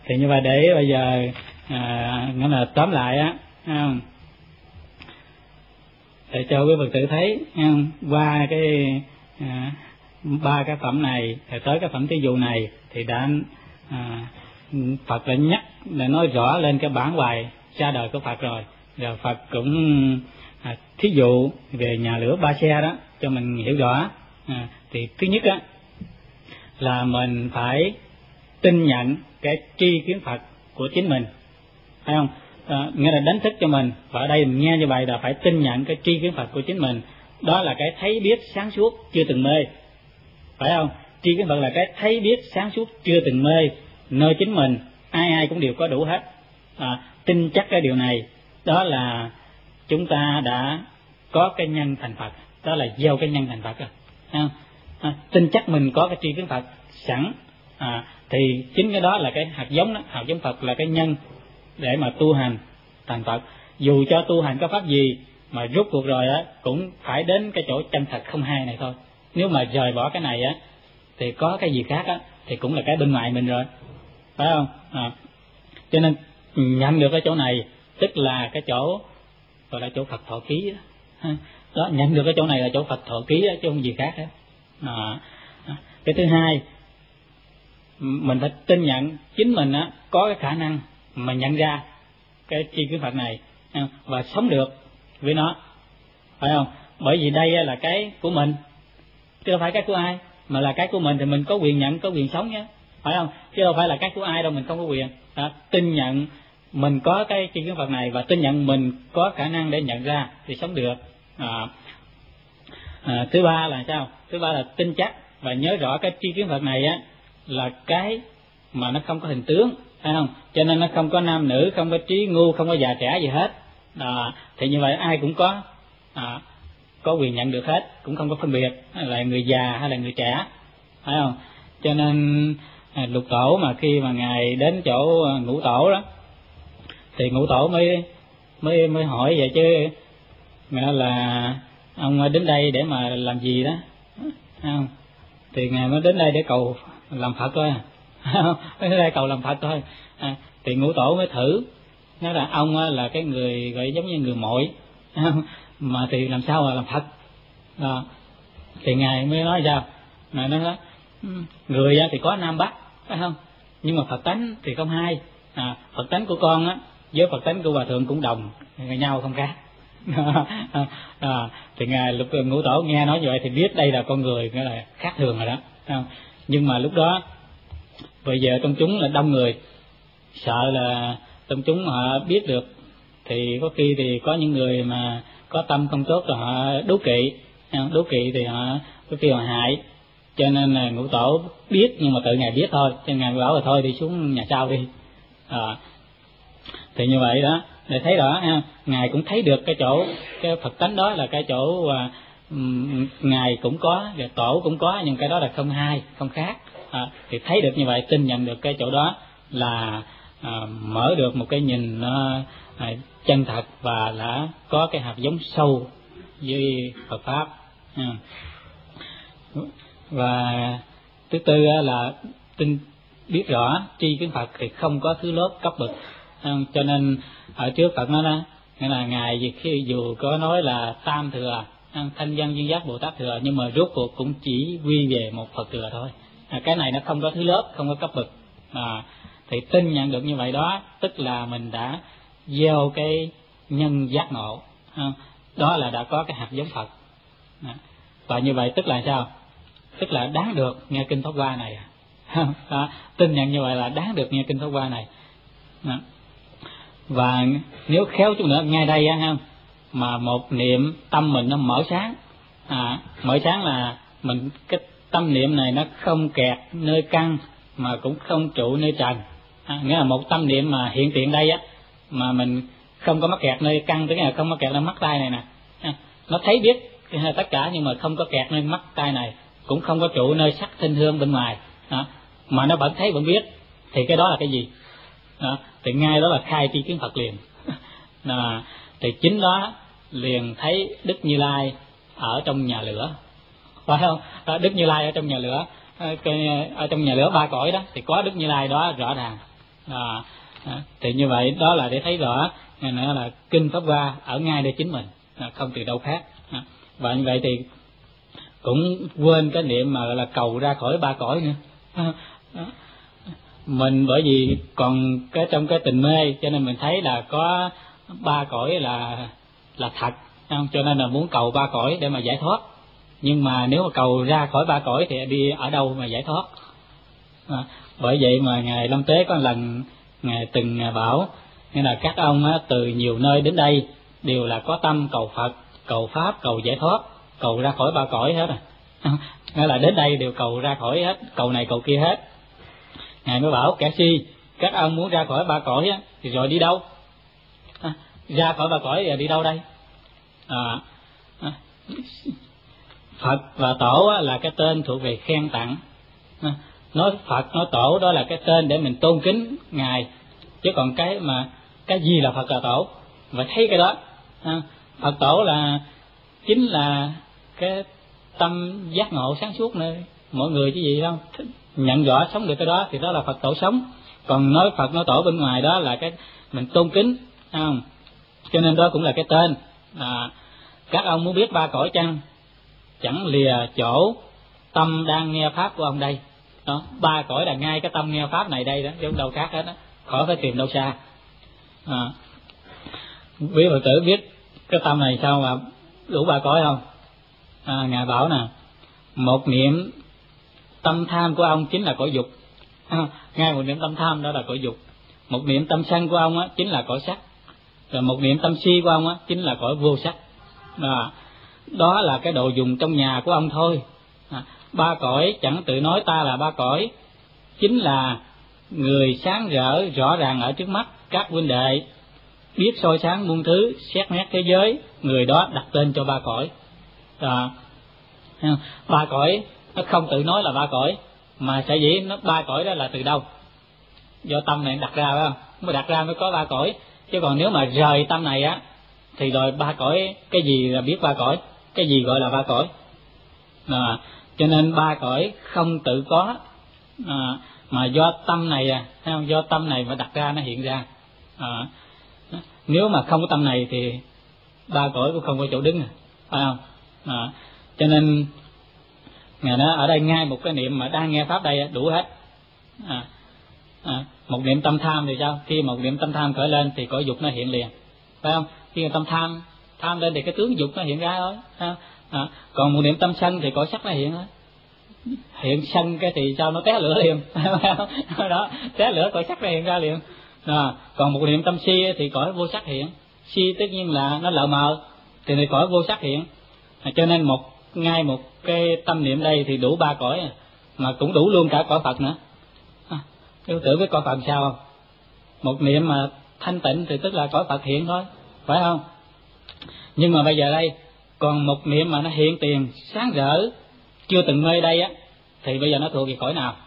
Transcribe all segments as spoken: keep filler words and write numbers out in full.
Thì như vậy để bây giờ à, nghĩa là tóm lại á, không? Để cho quý Phật tử thấy không? Qua cái à, ba cái phẩm này thì tới cái phẩm thí dụ này thì đã à, Phật đã nhắc, đã nói rõ lên cái bản hoài ra đời của Phật rồi. Rồi Phật cũng à, thí dụ về nhà lửa ba xe đó cho mình hiểu rõ. À, thì thứ nhất á là mình phải tin nhận cái tri kiến Phật của chính mình, phải không? À, nghĩa là đánh thức cho mình, và ở đây mình nghe như vậy là phải tin nhận cái tri kiến Phật của chính mình. Đó là cái thấy biết sáng suốt chưa từng mê, phải không? Tri kiến Phật là cái thấy biết sáng suốt chưa từng mê nơi chính mình, ai ai cũng đều có đủ hết. À, tin chắc cái điều này, đó là chúng ta đã có cái nhân thành Phật, đó là gieo cái nhân thành Phật rồi, phải không? À, tin chắc mình có cái tri kiến Phật sẵn, à, thì chính cái đó là cái hạt giống đó, hạt giống Phật là cái nhân để mà tu hành thành Phật. Dù cho tu hành có pháp gì mà rốt cuộc rồi á cũng phải đến cái chỗ chân thật không hai này thôi. Nếu mà rời bỏ cái này á thì có cái gì khác á thì cũng là cái bên ngoài mình rồi, phải không? À, cho nên nhận được cái chỗ này tức là cái chỗ gọi là chỗ Phật thọ ký đó. Đó, nhận được cái chỗ này là chỗ Phật thọ ký đó, chứ không gì khác hết. À, cái thứ hai, mình phải tin nhận chính mình á có cái khả năng mà nhận ra cái tri kiến Phật này và sống được với nó, phải không? Bởi vì đây là cái của mình chứ đâu phải cái của ai, mà là cái của mình thì mình có quyền nhận, có quyền sống nhé, phải không? Chứ đâu phải là cái của ai đâu, mình không có quyền. Đó, tin nhận mình có cái tri kiến Phật này và tin nhận mình có khả năng để nhận ra thì sống được. À, à, thứ ba là sao? Thứ ba là tin chắc và nhớ rõ cái tri kiến Phật này á là cái mà nó không có hình tướng, phải không? Cho nên nó không có nam nữ, không có trí ngu, không có già trẻ gì hết. À, thì như vậy ai cũng có à, có quyền nhận được hết, cũng không có phân biệt là người già hay là người trẻ, phải không? Cho nên à, Lục Tổ mà khi mà ngài đến chỗ Ngũ Tổ đó thì Ngũ Tổ mới mới mới hỏi vậy chứ, nghĩa là ông đến đây để mà làm gì đó, phải không? Thì ngài mới đến đây để cầu làm Phật thôi, đến đây cầu làm Phật thôi. À, thì Ngũ Tổ mới thử, nói là ông là cái người gọi giống như người muội mà thì làm sao mà làm Phật. À, thì ngài mới nói sao? Ngài nói đó, người thì có nam bắc, phải không? Nhưng mà Phật tánh thì không hai. À, Phật tánh của con á với Phật tánh của Hòa Thượng cũng đồng nhau, không khác. À, thì ngài lúc Ngũ Tổ nghe nói như vậy thì biết đây là con người, nghĩa là khác thường rồi đó, phải không? Nhưng mà lúc đó bây giờ trong chúng là đông người, sợ là trong chúng họ biết được thì có khi thì có những người mà có tâm không tốt rồi họ đố kỵ, đố kỵ thì họ có khi họ hại. Cho nên là Ngũ Tổ biết nhưng mà tự ngài biết thôi, cho nên ngài bảo là thôi đi xuống nhà sau đi. À, thì như vậy đó, để thấy rõ ha, ngài cũng thấy được cái chỗ cái Phật tánh đó là cái chỗ à, ngài cũng có, và Tổ cũng có, nhưng cái đó là không hai, không khác. À, thì thấy được như vậy, tin nhận được cái chỗ đó là à, mở được một cái nhìn nó à, chân thật và đã có cái hạt giống sâu với Phật pháp. À. Và thứ tư là tin biết rõ tri kiến Phật thì không có thứ lớp cấp bậc. À, cho nên ở trước Phật nói đó, nghĩa là ngài khi dù có nói là tam thừa, thanh văn duyên giác Bồ Tát thừa, nhưng mà rốt cuộc cũng chỉ quy về một Phật thừa thôi. À, cái này nó không có thứ lớp, không có cấp bậc. À, thì tin nhận được như vậy đó, tức là mình đã gieo cái nhân giác ngộ, à, đó là đã có cái hạt giống Phật. À, và như vậy tức là sao? Tức là đáng được nghe kinh Pháp Hoa này. À, tin nhận như vậy là đáng được nghe kinh Pháp Hoa này. À, và nếu khéo chút nữa ngay đây á, mà một niệm tâm mình nó mở sáng, à, mở sáng là mình cái tâm niệm này nó không kẹt nơi căn mà cũng không trụ nơi trần. À, nghĩa là một tâm niệm mà hiện tiền đây á, mà mình không có mắc kẹt nơi căn, tức là không mắc kẹt nơi mắt tai này nè. À, nó thấy biết tất cả nhưng mà không có kẹt nơi mắt tai này, cũng không có trụ nơi sắc thanh hương bên ngoài. À, mà nó vẫn thấy vẫn biết, thì cái đó là cái gì? À, thì ngay đó là khai tri kiến Phật liền. À, thì chính đó liền thấy Đức Như Lai ở trong nhà lửa, phải không? À, Đức Như Lai ở trong nhà lửa, à, ở trong nhà lửa ba cõi đó thì có Đức Như Lai đó rõ ràng. À, à, thì như vậy đó là để thấy rõ nữa là kinh Pháp Hoa ở ngay đây chính mình, à, không từ đâu khác. À, và như vậy thì cũng quên cái niệm mà là cầu ra khỏi ba cõi nữa. À, à, mình bởi vì còn cái trong cái tình mê cho nên mình thấy là có ba cõi là là thật, không? Cho nên là muốn cầu ba cõi để mà giải thoát. Nhưng mà nếu mà cầu ra khỏi ba cõi thì đi ở đâu mà giải thoát? À, bởi vậy mà ngài Lâm Tế có lần ngài từng bảo nghĩa là các ông á, từ nhiều nơi đến đây đều là có tâm cầu Phật, cầu Pháp, cầu giải thoát, cầu ra khỏi ba cõi hết. À, nghĩa là đến đây đều cầu ra khỏi hết, cầu này cầu kia hết. Ngài mới bảo kẻ si, các ông muốn ra khỏi ba cõi á, thì rồi đi đâu? À, ra khỏi ba cõi thì đi đâu đây? À, à, Phật và Tổ á, là cái tên thuộc về khen tặng. À, nói Phật nói Tổ đó là cái tên để mình tôn kính ngài, chứ còn cái mà cái gì là Phật là Tổ và thấy cái đó. À, Phật Tổ là chính là cái tâm giác ngộ sáng suốt nơi mọi người chứ gì không, nhận rõ sống được cái đó thì đó là Phật Tổ sống. Còn nói Phật nói Tổ bên ngoài đó là cái mình tôn kính, không? Cho nên đó cũng là cái tên. À, các ông muốn biết ba cõi chăng? Chẳng lìa chỗ tâm đang nghe pháp của ông đây. Đó, ba cõi là ngay cái tâm nghe pháp này đây đó, chứ không đâu khác hết đó, khỏi phải tìm đâu xa. À, quý Phật tử biết cái tâm này sao mà đủ ba cõi không? À, ngài bảo nè, một niệm tâm tham của ông chính là cõi dục. À, ngay một niệm tâm tham đó là cõi dục. Một niệm tâm sân của ông á chính là cõi sắc. Rồi một niệm tâm si của ông á chính là cõi vô sắc. Đó, đó là cái đồ dùng trong nhà của ông thôi. À, ba cõi chẳng tự nói ta là ba cõi, chính là người sáng rỡ rõ ràng ở trước mắt các huynh đệ, biết soi sáng muôn thứ, xét nét thế giới, người đó đặt tên cho ba cõi. À, ba cõi nó không tự nói là ba cõi, mà sở dĩ nó ba cõi đó là từ đâu? Do tâm này đặt ra, phải không? Mới đặt ra mới có ba cõi. Chứ còn nếu mà rời tâm này á thì rồi ba cõi, cái gì là biết ba cõi, cái gì gọi là ba cõi? À, cho nên ba cõi không tự có, à, mà do tâm này, à, thấy không? Do tâm này mà đặt ra nó hiện ra. À, nếu mà không có tâm này thì ba cõi cũng không có chỗ đứng, phải không? À, cho nên ngài nói ở đây ngay một cái niệm mà đang nghe pháp đây đủ hết. À, à, một niệm tâm tham thì sao? Khi một niệm tâm tham khởi lên thì cõi dục nó hiện liền, phải không? Khi mà tâm tham tham lên thì cái tướng dục nó hiện ra thôi. À, à, còn một niệm tâm sân thì cõi sắc nó hiện thôi. Hiện sân cái thì sao? Nó té lửa liền. Đó, té lửa cõi sắc nó hiện ra liền. À, còn một niệm tâm si thì cõi vô sắc hiện. Si tất nhiên là nó lờ mờ thì này cõi vô sắc hiện. À, cho nên một ngay một cái tâm niệm đây thì đủ ba cõi, mà cũng đủ luôn cả cõi Phật nữa. À, yêu tưởng với cõi Phật sao không? Một niệm mà thanh tịnh thì tức là cõi Phật hiện thôi, phải không? Nhưng mà bây giờ đây còn một niệm mà nó hiện tiền sáng rỡ chưa từng mê đây á, thì bây giờ nó thuộc về cõi nào?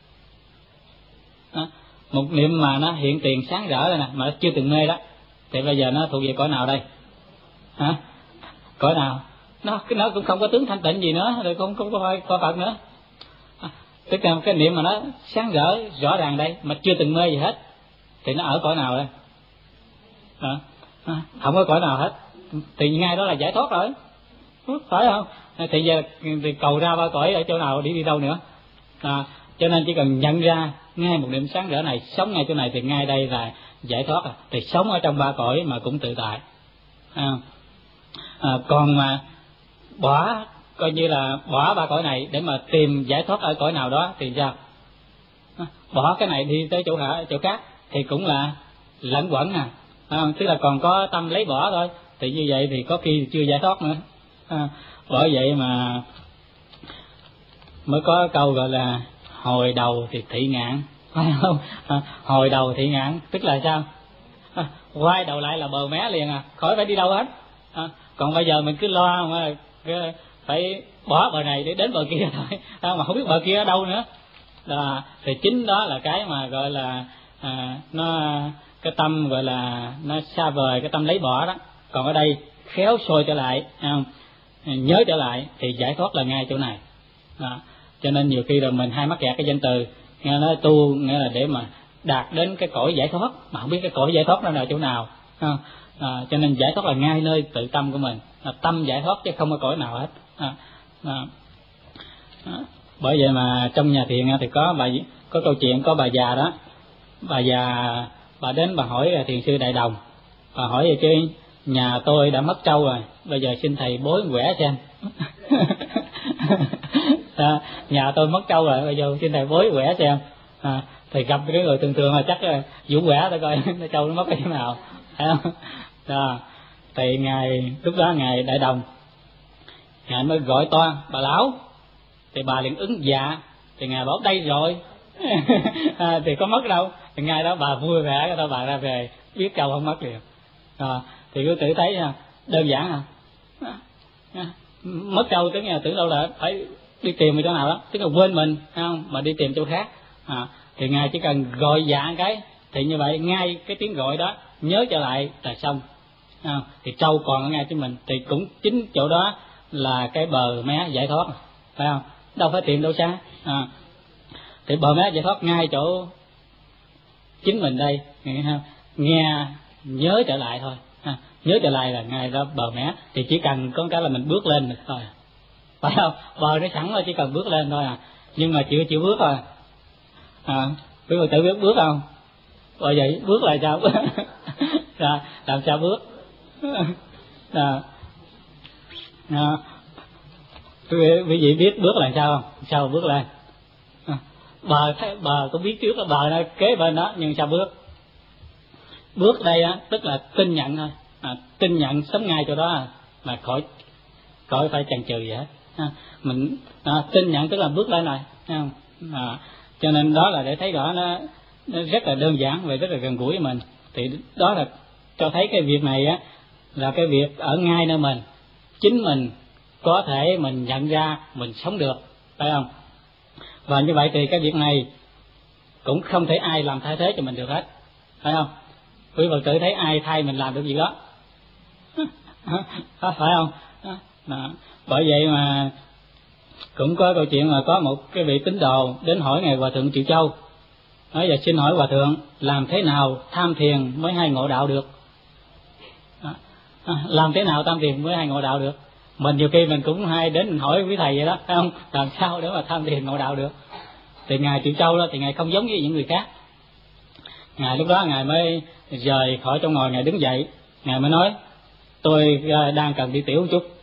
À, một niệm mà nó hiện tiền sáng rỡ đây nè, mà nó chưa từng mê đó, thì bây giờ nó thuộc về cõi nào đây? Hả? Cõi nào? Nó nó cũng không có tướng thanh tịnh gì nữa, rồi không không có coi Phật nữa. À, tức là cái niệm mà nó sáng rỡ rõ ràng đây mà chưa từng mê gì hết, thì nó ở cõi nào đây? À, à, không có cõi nào hết, thì ngay đó là giải thoát rồi, phải không? Thì giờ thì cầu ra ba cõi ở chỗ nào đi đi đâu nữa? À, cho nên chỉ cần nhận ra ngay một niệm sáng rỡ này, sống ngay chỗ này thì ngay đây là giải thoát. À, thì sống ở trong ba cõi mà cũng tự tại. À, à, còn mà bỏ coi như là bỏ ba cõi này để mà tìm giải thoát ở cõi nào đó thì sao? À, bỏ cái này đi tới chỗ hả chỗ khác thì cũng là lẫn quẩn à, à tức là còn có tâm lấy bỏ thôi, thì như vậy thì có khi chưa giải thoát nữa. À, bởi vậy mà mới có câu gọi là hồi đầu thì thị ngạn, phải không? À, hồi đầu thị ngạn tức là sao? À, quay đầu lại là bờ mé liền à, khỏi phải đi đâu hết. À, còn bây giờ mình cứ lo mà phải bỏ bờ này để đến bờ kia thôi, à, mà không biết bờ kia ở đâu nữa. À, thì chính đó là cái mà gọi là à, nó cái tâm gọi là nó xa vời, cái tâm lấy bỏ đó. Còn ở đây khéo soi trở lại, không? Nhớ trở lại thì giải thoát là ngay chỗ này. À, cho nên nhiều khi rồi mình hay mắc kẹt cái danh từ nghe nói tu nghĩa là để mà đạt đến cái cõi giải thoát mà không biết cái cõi giải thoát đó là chỗ nào. À, à, cho nên giải thoát là ngay nơi tự tâm của mình, là tâm giải thoát chứ không có cõi nào hết. À, à, à, bởi vậy mà trong nhà thiền thì có bà có câu chuyện có bà già đó, bà già bà đến bà hỏi thiền sư Đại Đồng, bà hỏi về cái nhà tôi đã mất trâu rồi, bây giờ xin thầy bói quẻ xem. À, nhà tôi mất trâu rồi, bây giờ xin thầy bói quẻ xem. À, thầy gặp cái người thường thường là chắc là vũ quẻ để coi cái trâu nó mất cái nào, phải không? Đó, thì ngài lúc đó ngài Đại Đồng ngài mới gọi toan bà lão, thì bà liền ứng dạ, thì ngài bảo đây rồi. À, thì có mất đâu, thì ngài đó bà vui vẻ cái đó bà ra về biết trâu không mất liền. À, thì cứ tự thấy nha, đơn giản à, à mất trâu tức là tưởng đâu là phải đi tìm ở chỗ nào đó, tức là quên mình không mà đi tìm chỗ khác. À, thì ngài chỉ cần gọi dạ cái thì như vậy ngay cái tiếng gọi đó nhớ trở lại là xong. À, thì trâu còn ở ngay trên mình, thì cũng chính chỗ đó là cái bờ mé giải thoát, phải không? Đâu phải tìm đâu xa. À, thì bờ mé giải thoát ngay chỗ chính mình đây, nghe nhớ trở lại thôi. À, nhớ trở lại là ngay đó bờ mé, thì chỉ cần có cái là mình bước lên được thôi, phải không? Bờ nó sẵn rồi, chỉ cần bước lên thôi à, nhưng mà chưa chịu bước rồi. À, quý vị tự biết bước không? Bởi vậy bước lại sao? À, làm sao bước? À, à, quý vị biết bước là sao không? Sao bước lên? À, bờ bờ có biết trước là bờ nó kế bên đó, nhưng sao bước? Bước đây á tức là tin nhận thôi. À, tin nhận sống ngay chỗ đó à, mà khỏi khỏi phải chần chừ gì hết. À, mình à, tin nhận tức là bước lên rồi, thấy không? À, cho nên đó là để thấy rõ nó, nó rất là đơn giản và rất là gần gũi với mình. Thì đó là cho thấy cái việc này á là cái việc ở ngay nơi mình, chính mình có thể mình nhận ra mình sống được, phải không? Và như vậy thì cái việc này cũng không thể ai làm thay thế cho mình được hết, phải không? Quý vị tự thấy ai thay mình làm được gì đó, phải không? Đó. Bởi vậy mà cũng có câu chuyện là có một cái vị tín đồ đến hỏi ngài Hòa thượng Triệu Châu, nói giờ xin hỏi Hòa thượng làm thế nào tham thiền mới hay ngộ đạo được? Đó. Làm thế nào tham thiền mới hay ngộ đạo được? Mình nhiều khi mình cũng hay đến mình hỏi quý thầy vậy đó, phải không? Làm sao để mà tham thiền ngộ đạo được? Thì ngài Triệu Châu đó thì ngài không giống với những người khác. Ngài lúc đó ngài mới rời khỏi trong ngồi, ngài đứng dậy, ngài mới nói tôi đang cần đi tiểu một chút.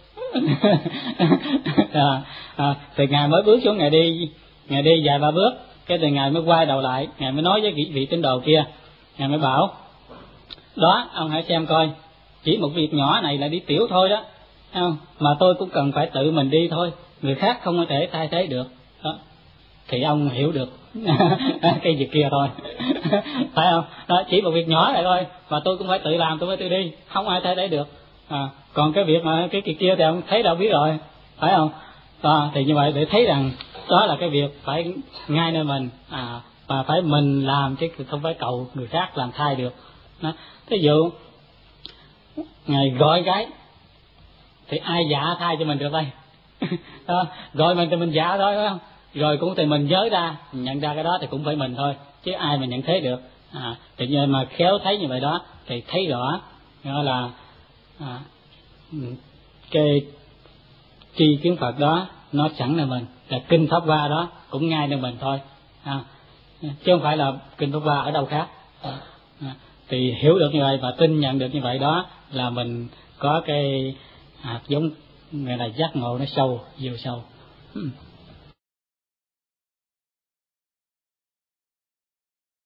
À, à, thì ngài mới bước xuống, ngài đi ngài đi vài ba bước, cái thì ngài mới quay đầu lại, ngài mới nói với vị, vị tín đồ kia, ngài mới bảo đó ông hãy xem coi, chỉ một việc nhỏ này là đi tiểu thôi đó, không? Mà tôi cũng cần phải tự mình đi thôi, người khác không có thể thay thế được đó. Thì ông hiểu được cái việc kia thôi. Phải không? Đó, chỉ một việc nhỏ này thôi mà tôi cũng phải tự làm, tôi phải tự đi, không ai thay thế được. À, còn cái việc mà cái kia kia thì ông thấy đâu biết rồi, phải không? À, thì như vậy để thấy rằng đó là cái việc phải ngay nơi mình, à, và phải mình làm chứ không phải cầu người khác làm thay được. Đó. Thí dụ ngài gọi cái thì ai dạ thay cho mình được đây? À, gọi mình thì mình dạ thôi, phải không? Rồi cũng thì mình nhớ ra, mình nhận ra cái đó thì cũng phải mình thôi, chứ ai mà nhận thế được. À, thì như mà khéo thấy như vậy đó thì thấy rõ đó là à, cái tri kiến Phật đó nó sẵn là mình, là kinh Pháp Hoa đó cũng ngay nơi mình thôi, à, chứ không phải là kinh Pháp Hoa ở đâu khác. À, à, thì hiểu được như vậy và tin nhận được như vậy đó là mình có cái hạt giống gọi là giác ngộ nó sâu, nhiều sâu.